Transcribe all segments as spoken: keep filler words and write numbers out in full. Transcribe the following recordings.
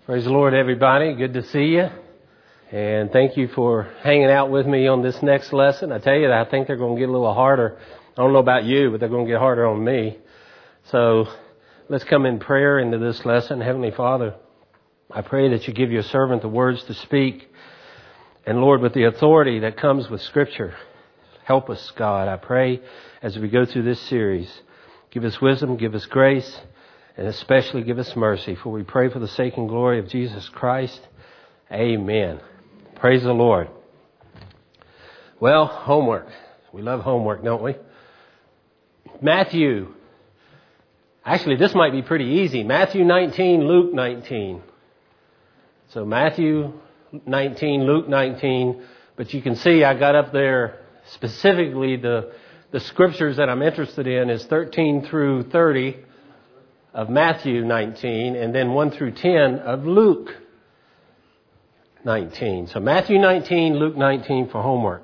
Praise the Lord, everybody. Good to see you. And thank you for hanging out with me on this next lesson. I tell you, I think they're going to get a little harder. I don't know about you, but they're going to get harder on me. So let's come in prayer into this lesson. Heavenly Father, I pray that you give your servant the words to speak. And Lord, with the authority that comes with Scripture, help us, God. I pray as we go through this series, give us wisdom, give us grace, and especially give us mercy. For we pray for the sake and glory of Jesus Christ. Amen. Praise the Lord. Well, homework. We love homework, don't we? Matthew. Actually, this might be pretty easy. Matthew nineteen, Luke nineteen. So Matthew nineteen, Luke nineteen. But you can see I got up there specifically the, the scriptures that I'm interested in is thirteen through thirty of Matthew nineteen, and then one through ten of Luke nineteen. So Matthew nineteen, Luke nineteen for homework.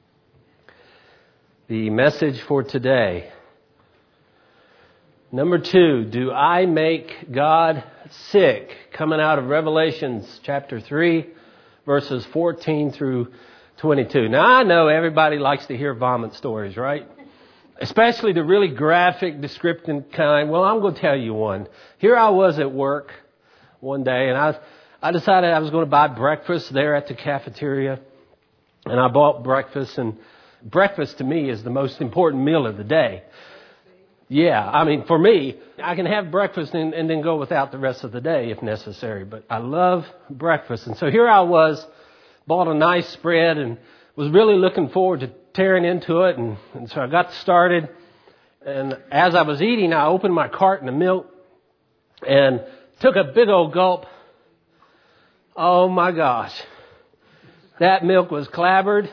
The message for today. Number two, do I make God sick? Coming out of Revelations chapter three, verses fourteen through twenty-two. Now I know everybody likes to hear vomit stories, right? Especially the really graphic, descriptive kind. Well, I'm going to tell you one. Here I was at work one day, and I I decided I was going to buy breakfast there at the cafeteria. And I bought breakfast, and breakfast to me is the most important meal of the day. Yeah, I mean, for me, I can have breakfast and, and then go without the rest of the day if necessary. But I love breakfast. And so here I was, bought a nice spread, and was really looking forward to tearing into it. And, and so I got started. And as I was eating, I opened my carton of milk and took a big old gulp. Oh my gosh. That milk was clabbered.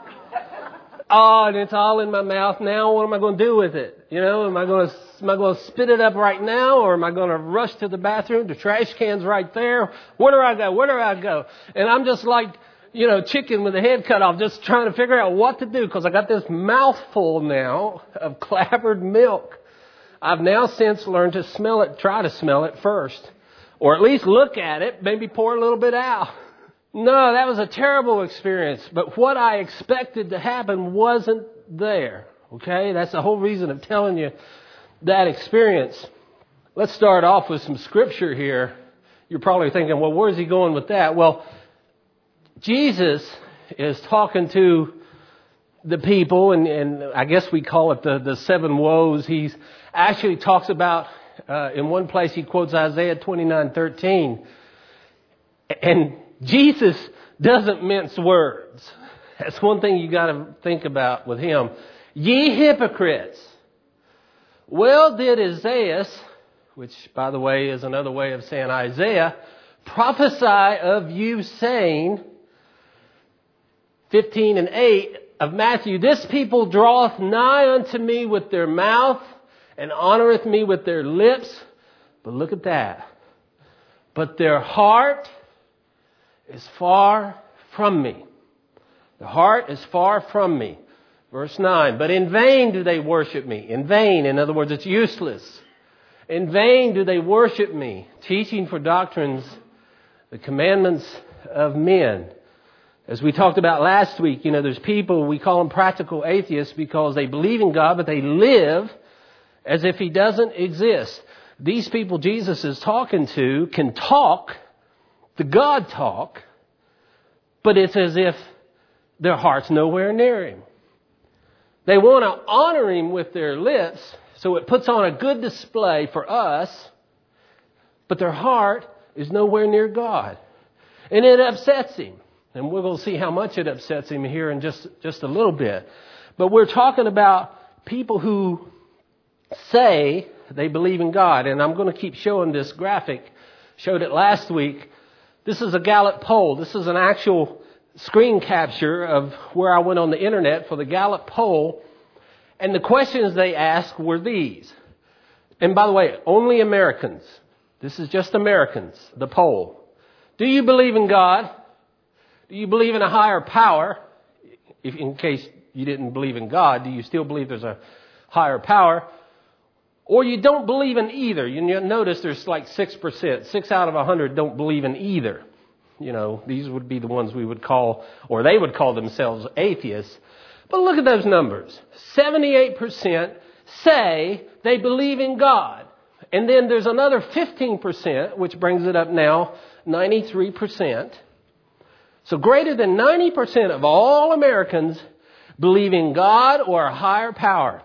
Oh, and it's all in my mouth now. What am I going to do with it? You know, am I going to am I going to spit it up right now, or am I going to rush to the bathroom? The trash can's right there. Where do I go? Where do I go? And I'm just like, you know, chicken with the head cut off, just trying to figure out what to do because I got this mouthful now of clabbered milk. I've now since learned to smell it, try to smell it first, or at least look at it, maybe pour a little bit out. No, that was a terrible experience. But what I expected to happen wasn't there. Okay? That's the whole reason of telling you that experience. Let's start off with some scripture here. You're probably thinking, well, where's he going with that? Well, Jesus is talking to the people, and, and I guess we call it the, the seven woes. He actually talks about, uh, in one place he quotes Isaiah twenty-nine thirteen. And Jesus doesn't mince words. That's one thing you got to think about with him. Ye hypocrites, well did Isaiah, which by the way is another way of saying Isaiah, prophesy of you saying, fifteen and eight of Matthew, this people draweth nigh unto me with their mouth and honoreth me with their lips. But look at that. But their heart is far from me. The heart is far from me. Verse nine, but in vain do they worship me. In vain, in other words, it's useless. In vain do they worship me, teaching for doctrines the commandments of men. As we talked about last week, you know, there's people, we call them practical atheists because they believe in God, but they live as if He doesn't exist. These people Jesus is talking to can talk the God talk, but it's as if their heart's nowhere near Him. They want to honor Him with their lips, so it puts on a good display for us, but their heart is nowhere near God. And it upsets Him. And we're going to see how much it upsets Him here in just, just a little bit. But we're talking about people who say they believe in God. And I'm going to keep showing this graphic. Showed it last week. This is a Gallup poll. This is an actual screen capture of where I went on the internet for the Gallup poll. And the questions they asked were these. And by the way, only Americans. This is just Americans, the poll. Do you believe in God? Do you believe in a higher power? If, in case you didn't believe in God, do you still believe there's a higher power? Or you don't believe in either. You notice there's like six percent. Six out of a hundred don't believe in either. You know, these would be the ones we would call, or they would call themselves atheists. But look at those numbers. seventy-eight percent say they believe in God. And then there's another fifteen percent, which brings it up now, ninety-three percent. So greater than ninety percent of all Americans believe in God or a higher power.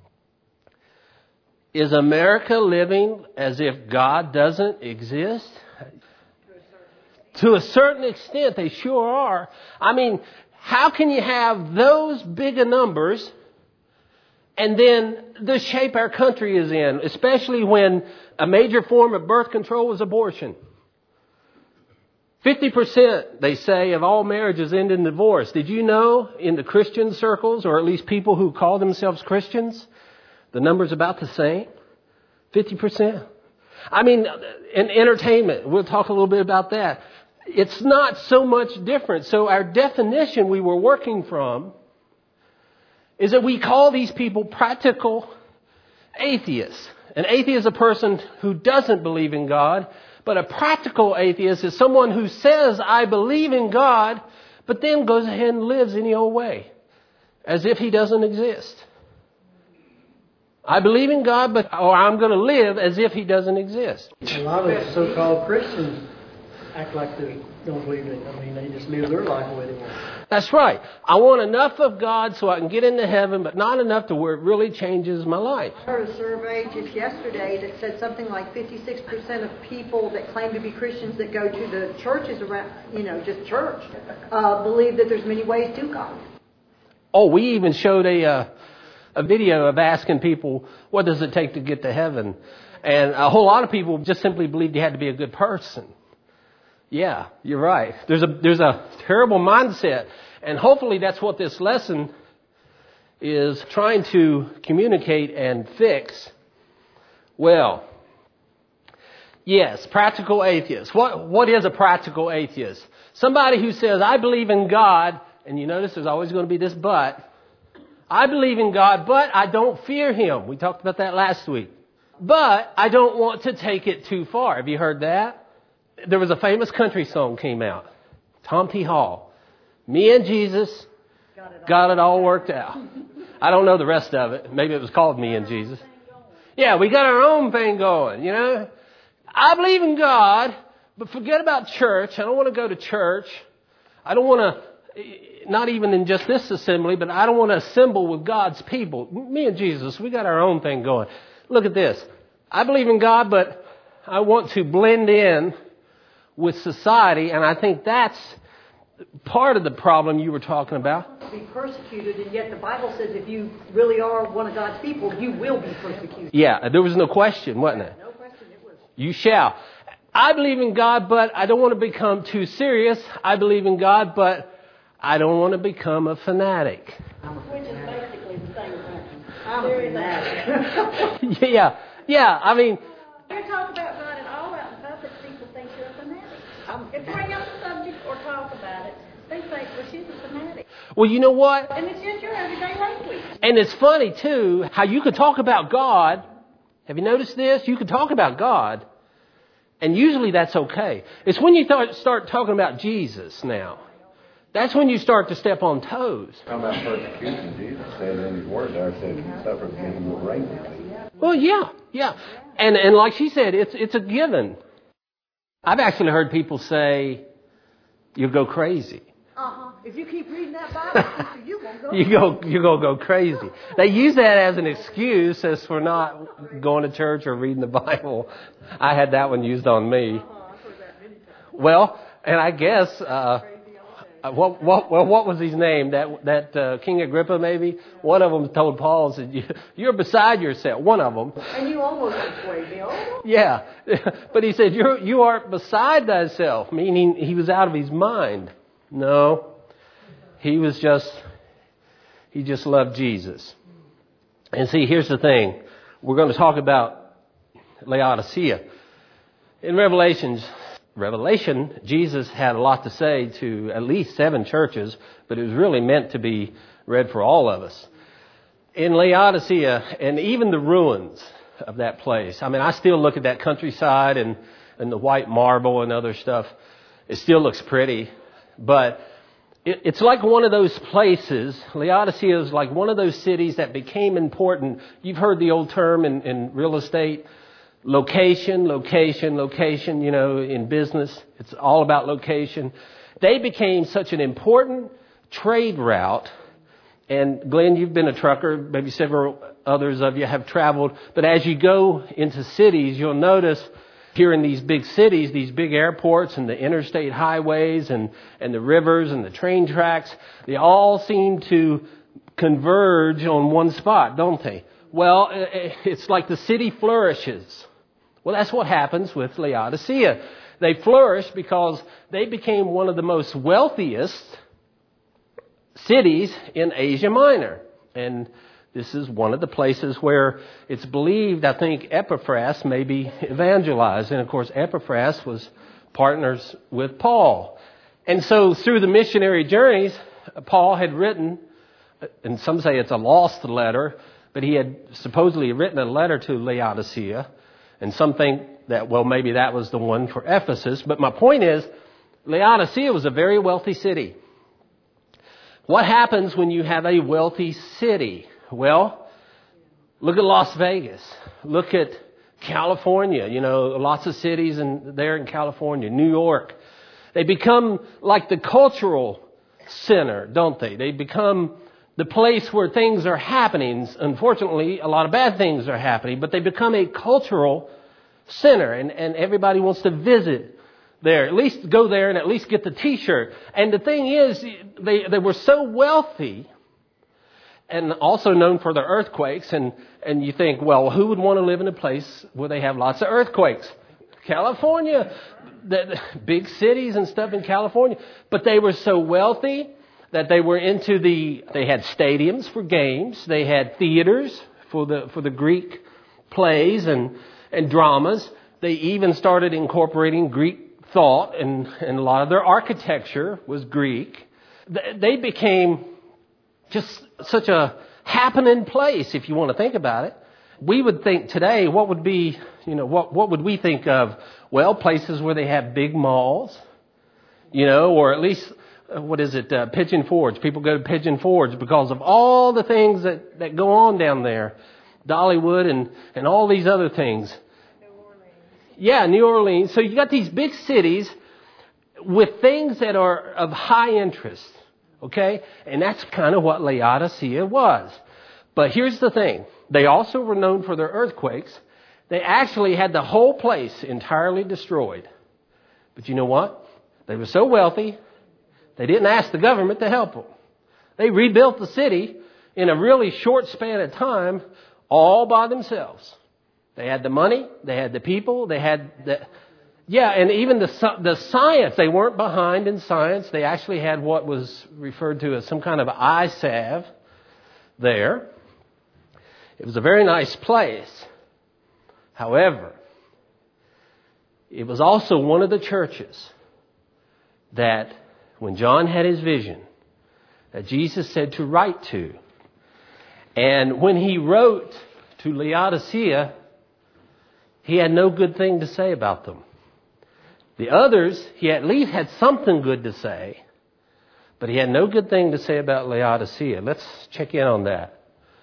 Is America living as if God doesn't exist? To a certain extent, they sure are. I mean, how can you have those big a numbers and then the shape our country is in, especially when a major form of birth control is abortion? fifty percent, they say, of all marriages end in divorce. Did you know in the Christian circles, or at least people who call themselves Christians, the number's about the same? fifty percent. I mean, in entertainment, we'll talk a little bit about that. It's not so much different. So our definition we were working from is that we call these people practical atheists. An atheist is a person who doesn't believe in God, but a practical atheist is someone who says, I believe in God, but then goes ahead and lives any old way, as if he doesn't exist. I believe in God, but or I'm going to live as if he doesn't exist. A lot of so-called Christians act like they don't believe in it. I mean, they just live their life the way they want. That's right. I want enough of God so I can get into heaven, but not enough to where it really changes my life. I heard a survey just yesterday that said something like fifty-six percent of people that claim to be Christians that go to the churches around, you know, just church, uh, believe that there's many ways to God. Oh, we even showed a uh, a video of asking people, what does it take to get to heaven? And a whole lot of people just simply believed you had to be a good person. Yeah, you're right. There's a there's a terrible mindset. And hopefully that's what this lesson is trying to communicate and fix. Well, yes, practical atheist. What what is a practical atheist? Somebody who says, I believe in God, and you notice there's always going to be this but. I believe in God, but I don't fear Him. We talked about that last week. But I don't want to take it too far. Have you heard that? There was a famous country song came out. Tom T. Hall. Me and Jesus got it all, got it all worked out. I don't know the rest of it. Maybe it was called Me and Jesus. Yeah, we got our own thing going, you know. I believe in God, but forget about church. I don't want to go to church. I don't want to, not even in just this assembly, but I don't want to assemble with God's people. Me and Jesus, we got our own thing going. Look at this. I believe in God, but I want to blend in with society, and I think that's part of the problem you were talking about. To be persecuted, and yet the Bible says if you really are one of God's people, you will be persecuted. Yeah, there was no question, wasn't it? No question, it was. You shall. I believe in God, but I don't want to become too serious. I believe in God, but I don't want to become a fanatic. Which is basically the same thing. I'm a fanatic. yeah, yeah, I mean... You talk about God at all out in public, people think you're a fanatic. If bring up the subject or talk about it, they think, well, she's a fanatic. Well, you know what? And it's just your everyday language. And it's funny, too, how you can talk about God. Have you noticed this? You can talk about God, and usually that's okay. It's when you th- start talking about Jesus now. That's when you start to step on toes. How about persecution? Jesus said in his word there, said he suffered many will reign with thee. Well, yeah, yeah. And and like she said, it's it's a given. I've actually heard people say, you'll go crazy. Uh-huh. If you keep reading that Bible, you won't go. You go, you're going to go crazy. They use that as an excuse as for not going to church or reading the Bible. I had that one used on me. Well, and I guess, uh, what, what, well, what was his name? That, that, uh, King Agrippa, maybe? One of them told Paul, said, you're beside yourself. One of them. And you almost persuaded me. Oh. Yeah. But he said, you're, you are beside thyself, meaning he was out of his mind. No. He was just, he just loved Jesus. And see, here's the thing. We're going to talk about Laodicea. In Revelations, Revelation, Jesus had a lot to say to at least seven churches, but it was really meant to be read for all of us. In Laodicea, and even the ruins, of that place. I mean, I still look at that countryside and, and the white marble and other stuff. It still looks pretty, but it, it's like one of those places. Laodicea is like one of those cities that became important. You've heard the old term in, in real estate, location, location, location, you know, in business. It's all about location. They became such an important trade route. And Glenn, you've been a trucker. Maybe several others of you have traveled. But as you go into cities, you'll notice here in these big cities, these big airports and the interstate highways and, and the rivers and the train tracks, they all seem to converge on one spot, don't they? Well, it's like the city flourishes. Well, that's what happens with Laodicea. They flourish because they became one of the most wealthiest cities in Asia Minor. And this is one of the places where it's believed, I think, Epaphras maybe evangelized. And of course, Epaphras was partners with Paul. And so through the missionary journeys, Paul had written, and some say it's a lost letter, but he had supposedly written a letter to Laodicea. And some think that, well, maybe that was the one for Ephesus. But my point is, Laodicea was a very wealthy city. What happens when you have a wealthy city? Well, look at Las Vegas. Look at California. You know, lots of cities in, there in California. New York. They become like the cultural center, don't they? They become the place where things are happening. Unfortunately, a lot of bad things are happening, but they become a cultural center, and, and everybody wants to visit there. At least go there and at least get the T-shirt. And the thing is, they, they were so wealthy and also known for their earthquakes. And, and you think, well, who would want to live in a place where they have lots of earthquakes? California, the, the big cities and stuff in California. But they were so wealthy that they were into the, they had stadiums for games. They had theaters for the, for the Greek plays and, and dramas. They even started incorporating Greek thought, and, and a lot of their architecture was Greek. They became just such a happening place, if you want to think about it. We would think today, what would be, you know, what, what would we think of? Well, places where they have big malls, you know, or at least, uh, what is it, uh, Pigeon Forge. People go to Pigeon Forge because of all the things that, that go on down there. Dollywood and, and all these other things. Yeah, New Orleans. So you got these big cities with things that are of high interest, okay? And that's kind of what Laodicea was. But here's the thing. They also were known for their earthquakes. They actually had the whole place entirely destroyed. But you know what? They were so wealthy, they didn't ask the government to help them. They rebuilt the city in a really short span of time all by themselves. They had the money, they had the people, they had the, yeah, and even the the science. They weren't behind in science. They actually had what was referred to as some kind of eye salve there. It was a very nice place. However, it was also one of the churches that when John had his vision, that Jesus said to write to. And when he wrote to Laodicea, he had no good thing to say about them. The others, he at least had something good to say, but he had no good thing to say about Laodicea. Let's check in on that.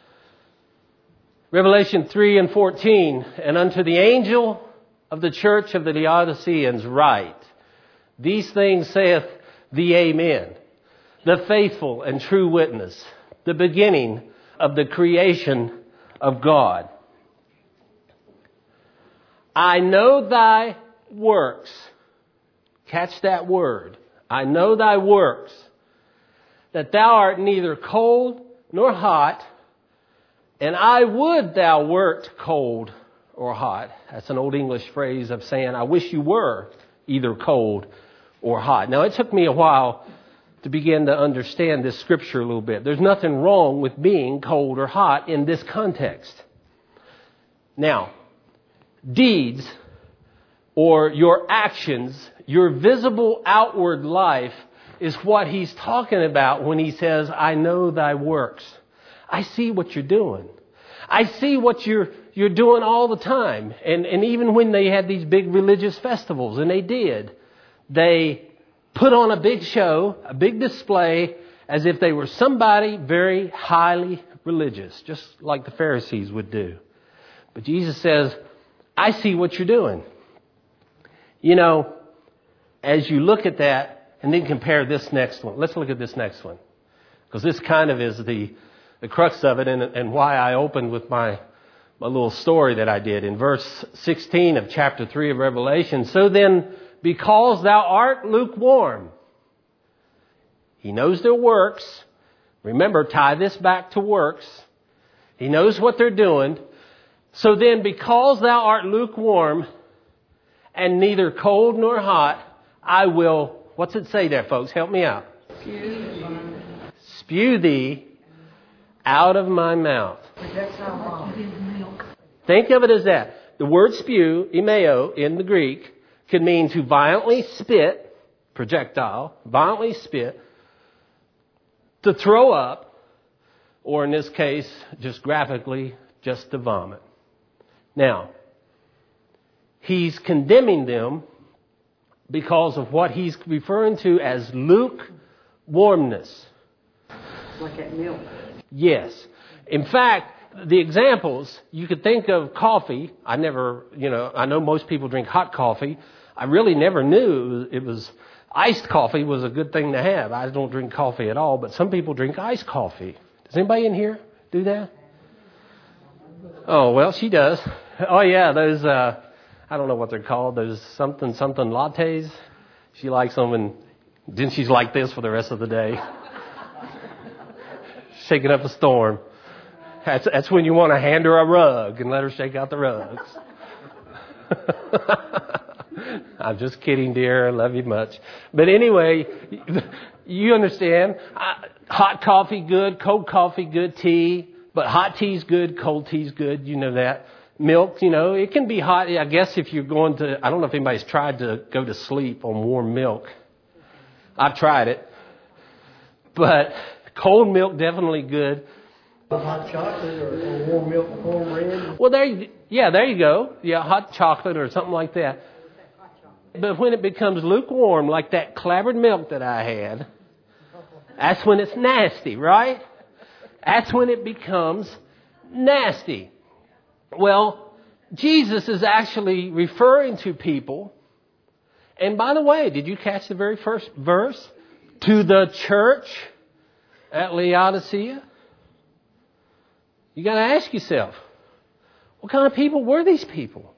Revelation three and fourteen, and unto the angel of the church of the Laodiceans write, these things saith the Amen, the faithful and true witness, the beginning of the creation of God. I know thy works. Catch that word. I know thy works, that thou art neither cold nor hot, and I would thou wert cold or hot. That's an old English phrase of saying, I wish you were either cold or hot. Now, it took me a while to begin to understand this scripture a little bit. There's nothing wrong with being cold or hot in this context. Now, deeds or your actions, your visible outward life is what he's talking about when he says, I know thy works. I see what you're doing. I see what you're you're doing all the time. And, and even when they had these big religious festivals, and they did, they put on a big show, a big display, as if they were somebody very highly religious, just like the Pharisees would do. But Jesus says, I see what you're doing. You know, as you look at that and then compare this next one. Let's look at this next one. Because this kind of is the, the crux of it and, and why I opened with my, my little story that I did. In verse sixteen of chapter three of Revelation, so then, because thou art lukewarm. He knows their works. Remember, tie this back to works. He knows what they're doing. So then, because thou art lukewarm and neither cold nor hot, I will, what's it say there, folks? Help me out. Spew, Spew thee out of my mouth. Think of it as that. The word spew, emeo, in the Greek, could mean to violently spit, projectile, violently spit, to throw up, or in this case, just graphically, just to vomit. Now, he's condemning them because of what he's referring to as lukewarmness. Like that milk. Yes. In fact, the examples, you could think of coffee. I never, you know, I know most people drink hot coffee. I really never knew it was, iced coffee was a good thing to have. I don't drink coffee at all, but some people drink iced coffee. Does anybody in here do that? Oh, well, she does. Oh, yeah, those, uh, I don't know what they're called, those something, something lattes. She likes them, and then she's like this for the rest of the day. Shaking up a storm. That's, that's when you want to hand her a rug and let her shake out the rugs. I'm just kidding, dear. I love you much. But anyway, you understand. Hot coffee, good. Cold coffee, good. Tea. But hot tea's good. Cold tea's good. You know that. Milk, you know, it can be hot. I guess if you're going to, I don't know if anybody's tried to go to sleep on warm milk. I've tried it. But cold milk, definitely good. Hot chocolate or, or warm milk, cornbread. Well, there, you, yeah, there you go. Yeah, hot chocolate or something like that. But when it becomes lukewarm, like that clabbered milk that I had, that's when it's nasty, right? That's when it becomes nasty. Well, Jesus is actually referring to people. And by the way, did you catch the very first verse? To the church at Laodicea. You got to ask yourself, what kind of people were these people?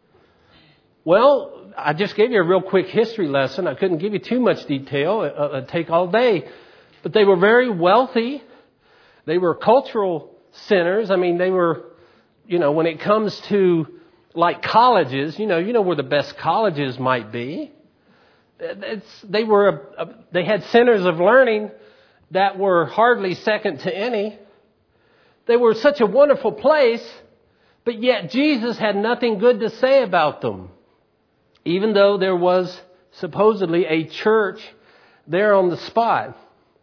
Well, I just gave you a real quick history lesson. I couldn't give you too much detail. It would take all day. But they were very wealthy. They were cultural centers. I mean, they were, you know, when it comes to like colleges, you know, you know where the best colleges might be. It's, they were, a, a, they had centers of learning that were hardly second to any. They were such a wonderful place, but yet Jesus had nothing good to say about them. Even though there was supposedly a church there on the spot.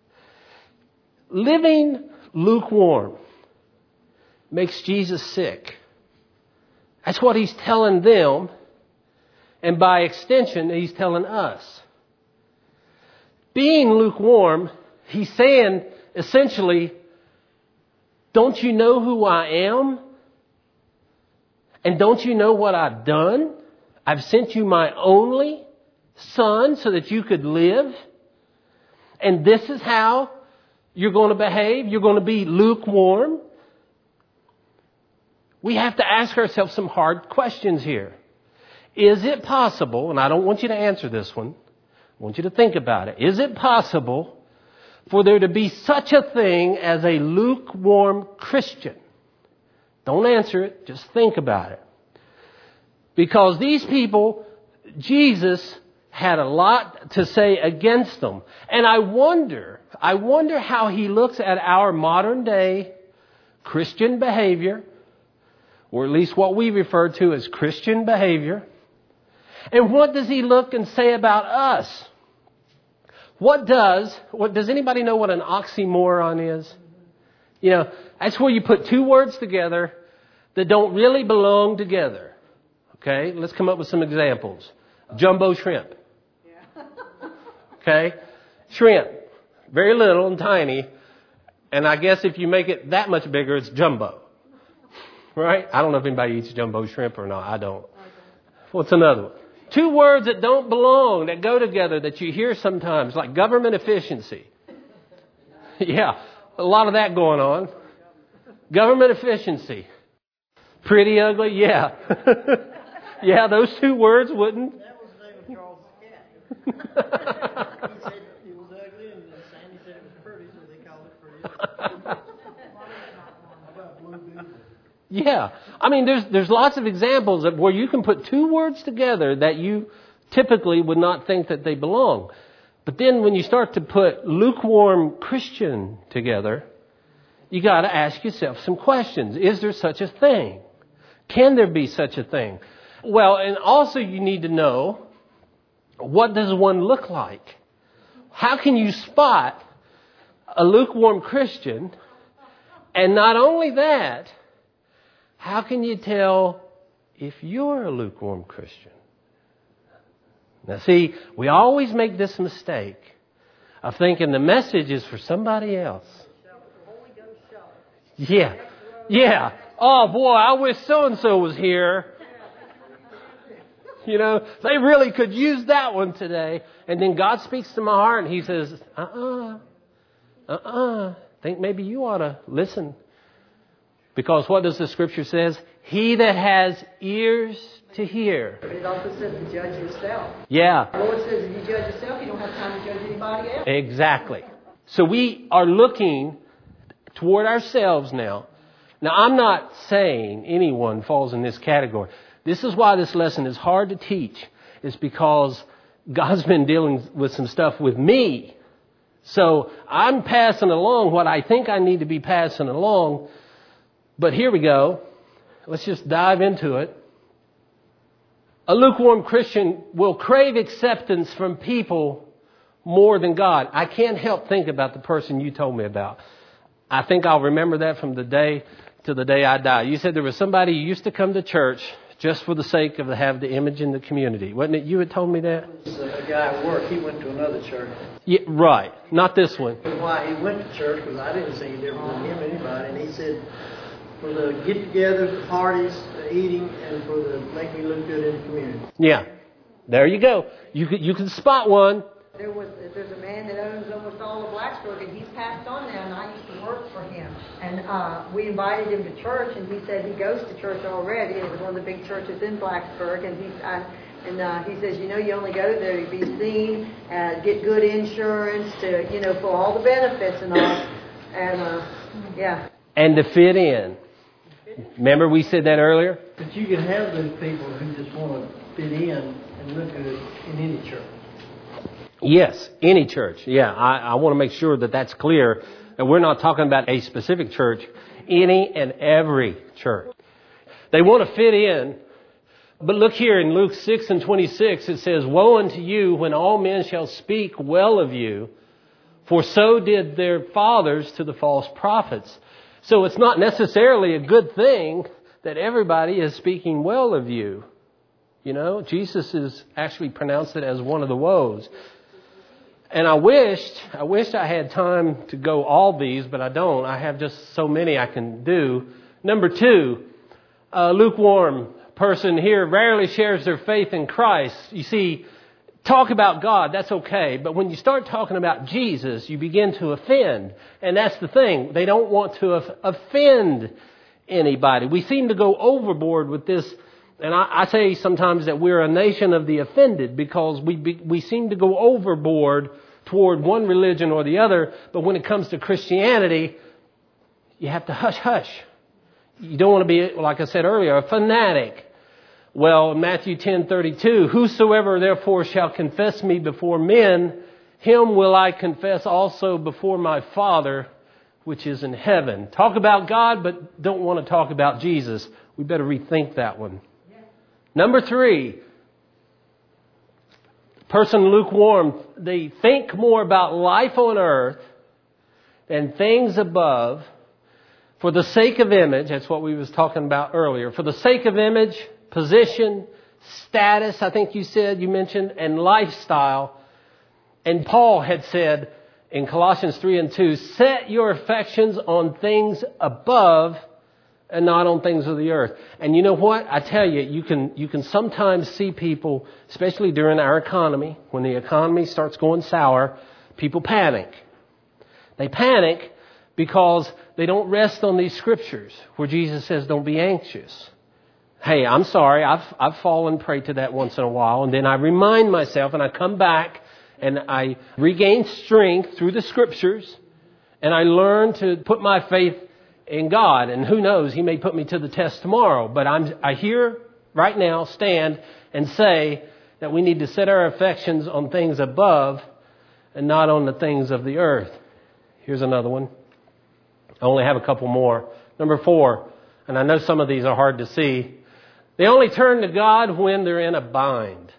Living lukewarm makes Jesus sick. That's what he's telling them. And by extension, he's telling us. Being lukewarm, he's saying essentially, don't you know who I am? And don't you know what I've done? I've sent you my only son so that you could live. And this is how you're going to behave. You're going to be lukewarm. We have to ask ourselves some hard questions here. Is it possible, and I don't want you to answer this one, I want you to think about it. Is it possible for there to be such a thing as a lukewarm Christian? Don't answer it, just think about it. Because these people, Jesus had a lot to say against them. And I wonder, I wonder how he looks at our modern day Christian behavior, or at least what we refer to as Christian behavior. And what does he look and say about us? What does, what does anybody know what an oxymoron is? You know, that's where you put two words together that don't really belong together. Okay, let's come up with some examples. Jumbo shrimp. Okay, shrimp, very little and tiny. And I guess if you make it that much bigger, it's jumbo. Right? I don't know if anybody eats jumbo shrimp or not. I don't. What's another one? Two words that don't belong, that go together, that you hear sometimes, like government efficiency. Yeah, a lot of that going on. Government efficiency. Pretty ugly? Yeah. Yeah, those two words wouldn't. That was the name of Charles' cat. He said it was ugly, and Sandy said it was pretty, so they called it pretty. How about blue beaver? Yeah. I mean, there's there's lots of examples of where you can put two words together that you typically would not think that they belong. But then when you start to put lukewarm Christian together, you got to ask yourself some questions. Is there such a thing? Can there be such a thing? Well, and also you need to know, what does one look like? How can you spot a lukewarm Christian? And not only that, how can you tell if you're a lukewarm Christian? Now see, we always make this mistake of thinking the message is for somebody else. Yeah, yeah. Oh boy, I wish so-and-so was here. You know, they really could use that one today. And then God speaks to my heart and He says, uh-uh, uh-uh, think maybe you ought to listen. Because what does the Scripture says? He that has ears to hear. But it also says to judge yourself. Yeah. The Lord says if you judge yourself, you don't have time to judge anybody else. Exactly. So we are looking toward ourselves now. Now, I'm not saying anyone falls in this category. This is why this lesson is hard to teach. It's because God's been dealing with some stuff with me. So I'm passing along what I think I need to be passing along. But here we go. Let's just dive into it. A lukewarm Christian will crave acceptance from people more than God. I can't help think about the person you told me about. I think I'll remember that from the day to the day I die. You said there was somebody who used to come to church just for the sake of to have the image in the community. Wasn't it you had told me that? A guy at work, he went to another church. Yeah, right. Not this one. Why he went to church, because I didn't see any different from him, anybody. And he said, for the get-togethers, the parties, the eating, and for the make me look good in the community. Yeah. There you go. You can, you can spot one. There was there's a man that owns almost all of Blacksburg, and he's passed on now, and I used to work for him. And uh, we invited him to church, and he said he goes to church already. It was one of the big churches in Blacksburg, and he's I, and uh, he says, you know, you only go there to be seen, uh, get good insurance, to you know, for all the benefits and all, and uh, yeah. And to fit in. Remember we said that earlier? But you can have those people who just want to fit in and look good in any church. Yes, any church. Yeah, I, I want to make sure that that's clear. And we're not talking about a specific church. Any and every church. They want to fit in. But look here in Luke six and twenty-six, it says, woe unto you when all men shall speak well of you, for so did their fathers to the false prophets. So it's not necessarily a good thing that everybody is speaking well of you. You know, Jesus has actually pronounced it as one of the woes. And I wished, I wished I had time to go all these, but I don't. I have just so many I can do. Number two, a lukewarm person here rarely shares their faith in Christ. You see, talk about God, that's okay. But when you start talking about Jesus, you begin to offend. And that's the thing. They don't want to offend anybody. We seem to go overboard with this. And I, I say sometimes that we're a nation of the offended because we be, we seem to go overboard toward one religion or the other. But when it comes to Christianity, you have to hush hush. You don't want to be, like I said earlier, a fanatic. Well, Matthew ten thirty-two, whosoever therefore shall confess me before men, him will I confess also before my Father, which is in heaven. Talk about God, but don't want to talk about Jesus. We better rethink that one. Number three, person lukewarm, they think more about life on earth than things above. For the sake of image, that's what we was talking about earlier. For the sake of image, position, status, I think you said, you mentioned, and lifestyle. And Paul had said in Colossians three and two, set your affections on things above and not on things of the earth. And you know what? I tell you, you can you can sometimes see people, especially during our economy, when the economy starts going sour, people panic. They panic because they don't rest on these scriptures where Jesus says, don't be anxious. Hey, I'm sorry, I've I've fallen prey to that once in a while, and then I remind myself and I come back and I regain strength through the scriptures, and I learn to put my faith in God. And who knows, He may put me to the test tomorrow. But I'm I here right now stand and say that we need to set our affections on things above and not on the things of the earth. Here's another one. I only have a couple more. Number four, and I know some of these are hard to see. They only turn to God when they're in a bind.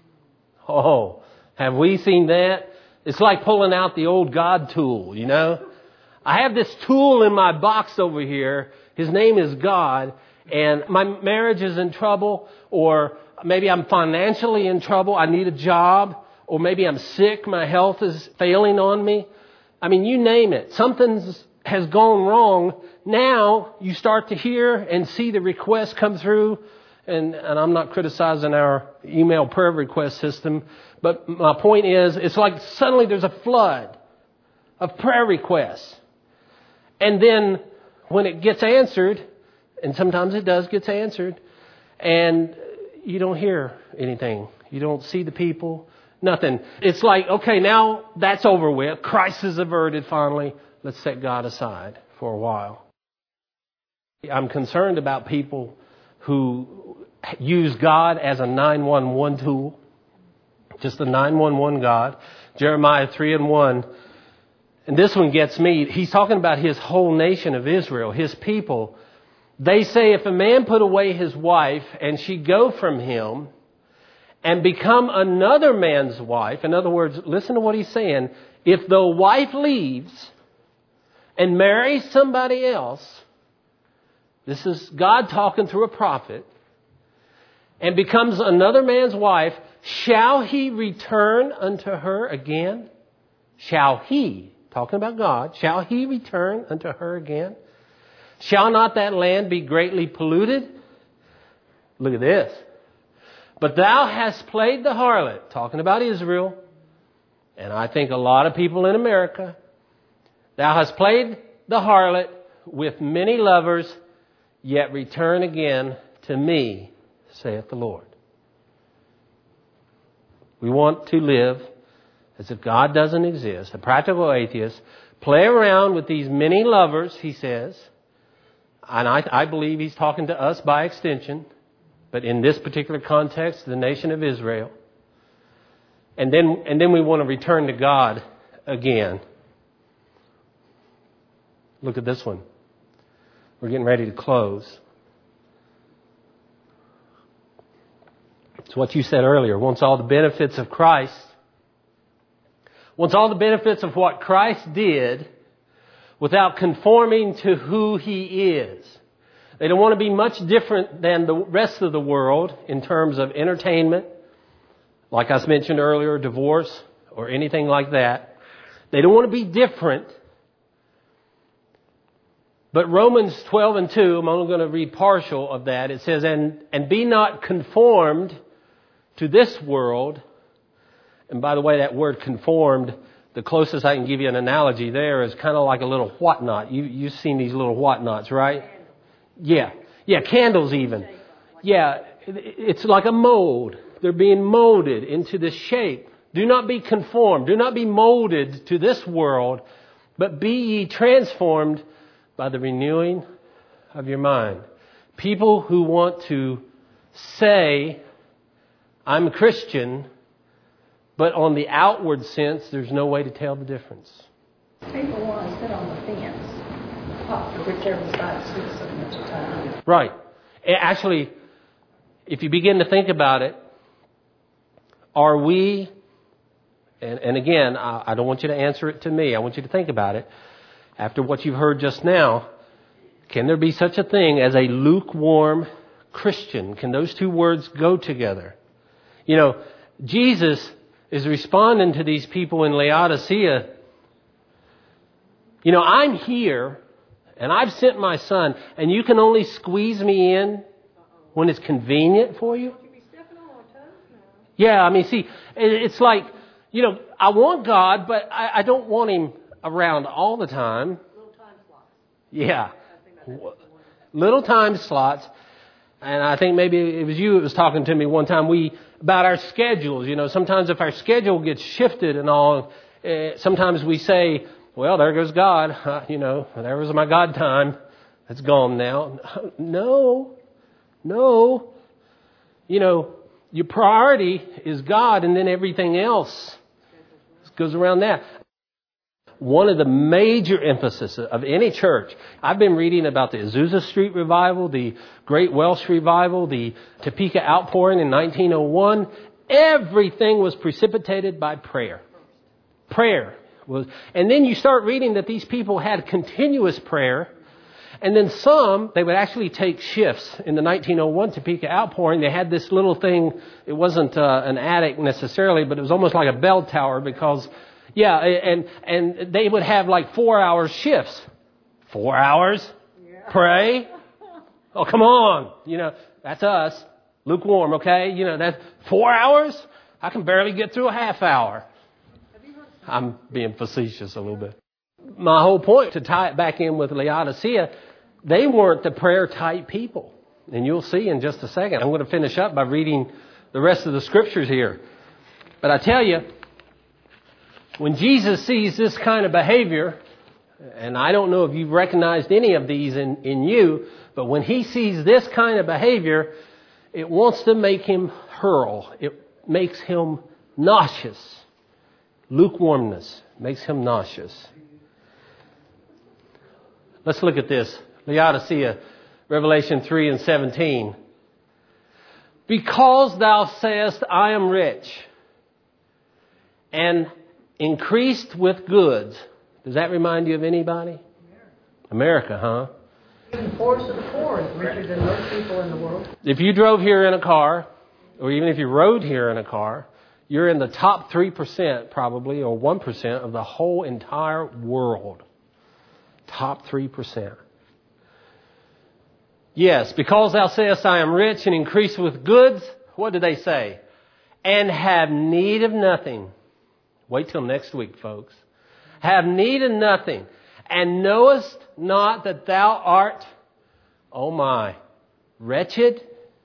Oh, have we seen that? It's like pulling out the old God tool, you know. I have this tool in my box over here. His name is God, and my marriage is in trouble, or maybe I'm financially in trouble. I need a job, or maybe I'm sick. My health is failing on me. I mean, you name it. Something has gone wrong. Now you start to hear and see the requests come through. And, and I'm not criticizing our email prayer request system, but my point is, it's like suddenly there's a flood of prayer requests. And then when it gets answered, and sometimes it does get answered, and you don't hear anything. You don't see the people, nothing. It's like, okay, now that's over with. Crisis averted finally. Let's set God aside for a while. I'm concerned about people who use God as a nine one one tool. Just a nine one one God. Jeremiah three and one. And this one gets me. He's talking about his whole nation of Israel, his people. They say if a man put away his wife and she go from him and become another man's wife, in other words, listen to what he's saying. If the wife leaves and marries somebody else, this is God talking through a prophet, and becomes another man's wife, shall he return unto her again? Shall he, talking about God, shall he return unto her again? Shall not that land be greatly polluted? Look at this. But thou hast played the harlot, talking about Israel, and I think a lot of people in America. Thou hast played the harlot with many lovers, yet return again to me, saith the Lord. We want to live as if God doesn't exist. A practical atheist. Play around with these many lovers, he says. And I, I believe he's talking to us by extension. But in this particular context, the nation of Israel. And then, and then we want to return to God again. Look at this one. We're getting ready to close. It's what you said earlier. Wants all the benefits of Christ. Wants all the benefits of what Christ did without conforming to who He is. They don't want to be much different than the rest of the world in terms of entertainment, like I mentioned earlier, divorce or anything like that. They don't want to be different. But Romans twelve and two, I'm only going to read partial of that. It says, and, and be not conformed to this world. And by the way, that word conformed, the closest I can give you an analogy there is kind of like a little whatnot. You, you've seen these little whatnots, right? Yeah. Yeah, candles even. Yeah, it's like a mold. They're being molded into this shape. Do not be conformed. Do not be molded to this world, but be ye transformed by the renewing of your mind. People who want to say, I'm a Christian, but on the outward sense, there's no way to tell the difference. People want to sit on the fence, whichever side suits them at the time. Right. Actually, if you begin to think about it, are we, and, and again, I, I don't want you to answer it to me. I want you to think about it. After what you've heard just now, Can there be such a thing as a lukewarm Christian? Can those two words go together? You know, Jesus is responding to these people in Laodicea. You know, I'm here and I've sent my son, and you can only squeeze me in when it's convenient for you? Yeah, I mean, see, it's like, you know, I want God, but I, I don't want him around all the time. Little time slots. Yeah. Little time slots. And I think maybe it was you that was talking to me one time we about our schedules. You know, sometimes if our schedule gets shifted and all, uh, sometimes we say, well, there goes God. Uh, you know, there was my God time. It's gone now. No, no. You know, your priority is God, and then everything else goes around that. One of the major emphasis of any church, I've been reading about the Azusa Street Revival, the Great Welsh Revival, the Topeka Outpouring in nineteen oh one. Everything was precipitated by prayer. Prayer was, and then you start reading that these people had continuous prayer. And then some, they would actually take shifts. In the nineteen oh one Topeka Outpouring, they had this little thing. It wasn't uh, an attic necessarily, but it was almost like a bell tower because, yeah, and and they would have like four-hour shifts. Four hours? Yeah. Pray? Oh, come on. You know, that's us. Lukewarm, okay? You know, that's four hours? I can barely get through a half hour. I'm being facetious a little bit. My whole point, to tie it back in with Laodicea, they weren't the prayer type people. And you'll see in just a second. I'm going to finish up by reading the rest of the scriptures here. But I tell you, when Jesus sees this kind of behavior, and I don't know if you've recognized any of these in, in you, but when he sees this kind of behavior, it wants to make him hurl. It makes him nauseous. Lukewarmness makes him nauseous. Let's look at this. Laodicea, Revelation three and seventeen. Because thou sayest, I am rich, and increased with goods. Does that remind you of anybody? America, huh? The poorest of the poor is richer than most people in the world. If you drove here in a car, or even if you rode here in a car, you're in the top three percent probably, or one percent of the whole entire world. Top three percent. Yes, because thou sayest, I am rich and increased with goods. What do they say? And have need of nothing. Wait till next week, folks. Have need of nothing. And knowest not that thou art, oh my, wretched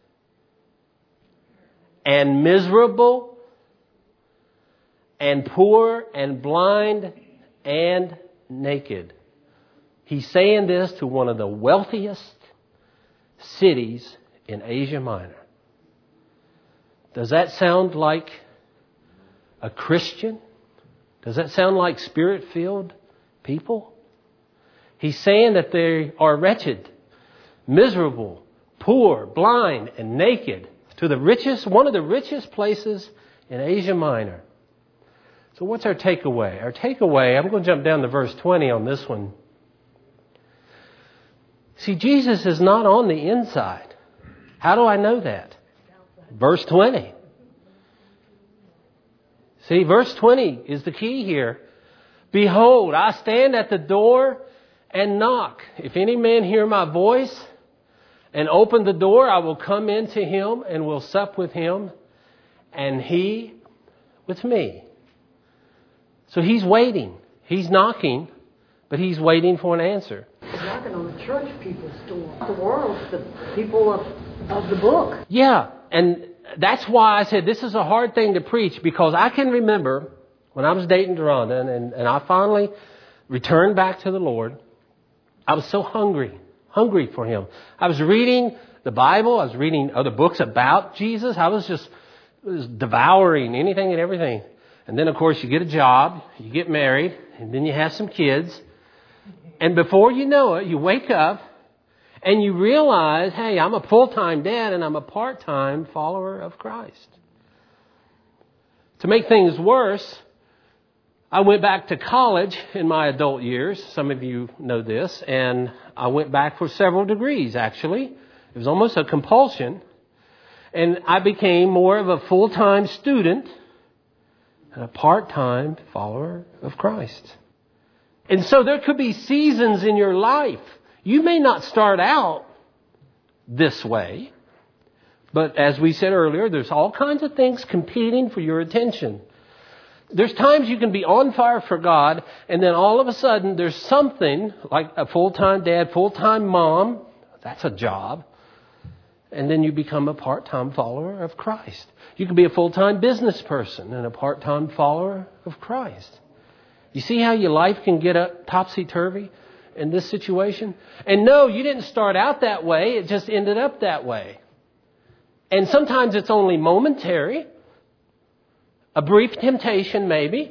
and miserable and poor and blind and naked. He's saying this to one of the wealthiest cities in Asia Minor. Does that sound like a Christian? Does that sound like Spirit-filled people? He's saying that they are wretched, miserable, poor, blind, and naked to the richest, one of the richest places in Asia Minor. So what's our takeaway? Our takeaway, I'm going to jump down to verse twenty on this one. See, Jesus is not on the inside. How do I know that? Verse twenty. See, verse twenty is the key here. Behold, I stand at the door and knock. If any man hear my voice and open the door, I will come into him and will sup with him, and he with me. So he's waiting. He's knocking, but he's waiting for an answer. He's knocking on the church people's door. The world, the people of, of the book. Yeah, and that's why I said this is a hard thing to preach, because I can remember when I was dating Deronda and, and, and I finally returned back to the Lord, I was so hungry, hungry for Him. I was reading the Bible. I was reading other books about Jesus. I was just was devouring anything and everything. And then, of course, you get a job, you get married, and then you have some kids. And before you know it, you wake up and you realize, hey, I'm a full-time dad and I'm a part-time follower of Christ. To make things worse, I went back to college in my adult years. Some of you know this. And I went back for several degrees, actually. It was almost a compulsion. And I became more of a full-time student and a part-time follower of Christ. And so there could be seasons in your life. You may not start out this way. But as we said earlier, there's all kinds of things competing for your attention. There's times you can be on fire for God, and then all of a sudden there's something like a full-time dad, full-time mom. That's a job. And then you become a part-time follower of Christ. You can be a full-time business person and a part-time follower of Christ. You see how your life can get up topsy-turvy in this situation? And no, you didn't start out that way. It just ended up that way. And sometimes it's only momentary. A brief temptation, maybe.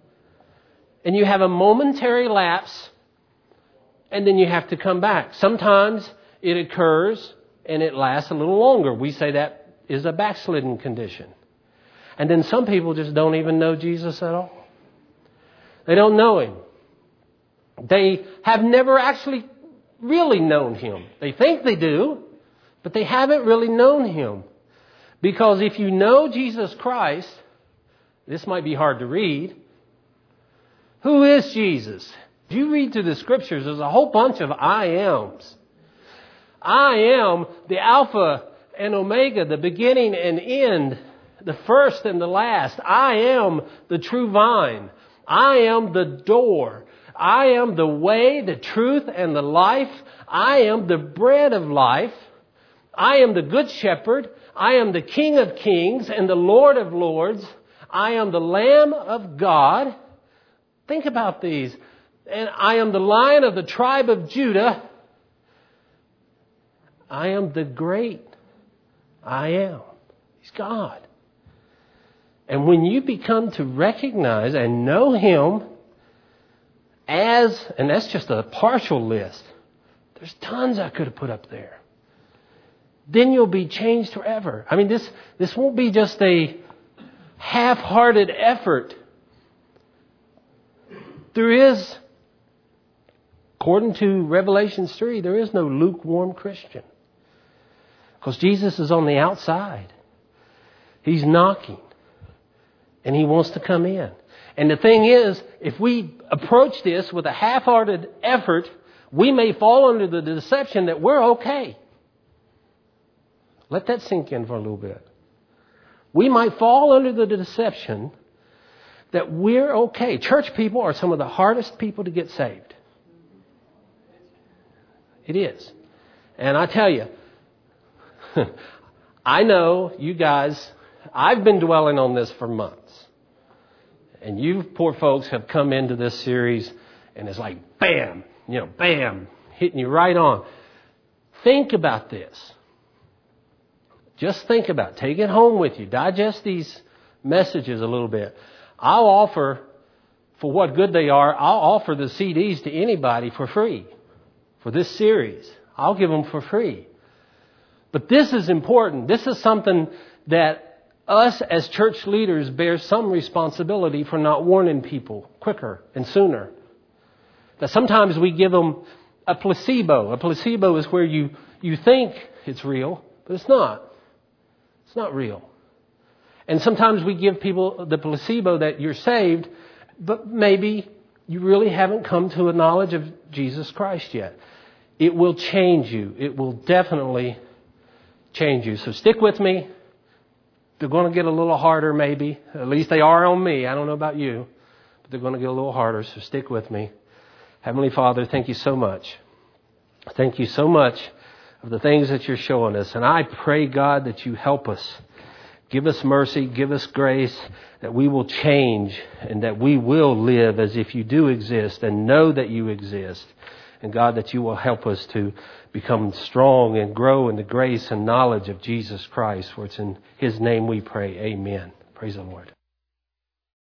And you have a momentary lapse. And then you have to come back. Sometimes it occurs and it lasts a little longer. We say that is a backslidden condition. And then some people just don't even know Jesus at all. They don't know Him. They have never actually really known Him. They think they do, but they haven't really known Him. Because if you know Jesus Christ, this might be hard to read. Who is Jesus? If you read through the Scriptures, there's a whole bunch of I ams. I am the Alpha and Omega, the beginning and end, the first and the last. I am the true vine. I am the door. I am the way, the truth, and the life. I am the bread of life. I am the good shepherd. I am the King of kings and the Lord of lords. I am the Lamb of God. Think about these. And I am the Lion of the tribe of Judah. I am the great I am. He's God. And when you become to recognize and know Him as, and that's just a partial list. There's tons I could have put up there. Then you'll be changed forever. I mean, this, this won't be just a half-hearted effort. There is, according to Revelation three, there is no lukewarm Christian. Because Jesus is on the outside. He's knocking. And He wants to come in. And the thing is, if we approach this with a half-hearted effort, we may fall under the deception that we're okay. Let that sink in for a little bit. We might fall under the deception that we're okay. Church people are some of the hardest people to get saved. It is. And I tell you, I know you guys, I've been dwelling on this for months. And you poor folks have come into this series and it's like, bam, you know, bam, hitting you right on. Think about this. Just think about it. Take it home with you. Digest these messages a little bit. I'll offer, for what good they are, I'll offer the C Ds to anybody for free for this series. I'll give them for free. But this is important. This is something that us as church leaders bear some responsibility for not warning people quicker and sooner. That sometimes we give them a placebo. A placebo is where you, you think it's real, but it's not. It's not real. And sometimes we give people the placebo that you're saved, but maybe you really haven't come to a knowledge of Jesus Christ yet. It will change you. It will definitely change you. So stick with me. They're going to get a little harder maybe. At least they are on me. I don't know about you. But they're going to get a little harder, so stick with me. Heavenly Father, thank you so much. Thank you so much of the things that you're showing us. And I pray, God, that you help us. Give us mercy, give us grace, that we will change and that we will live as if you do exist and know that you exist. And God, that you will help us to become strong and grow in the grace and knowledge of Jesus Christ. For it's in His name we pray. Amen. Praise the Lord.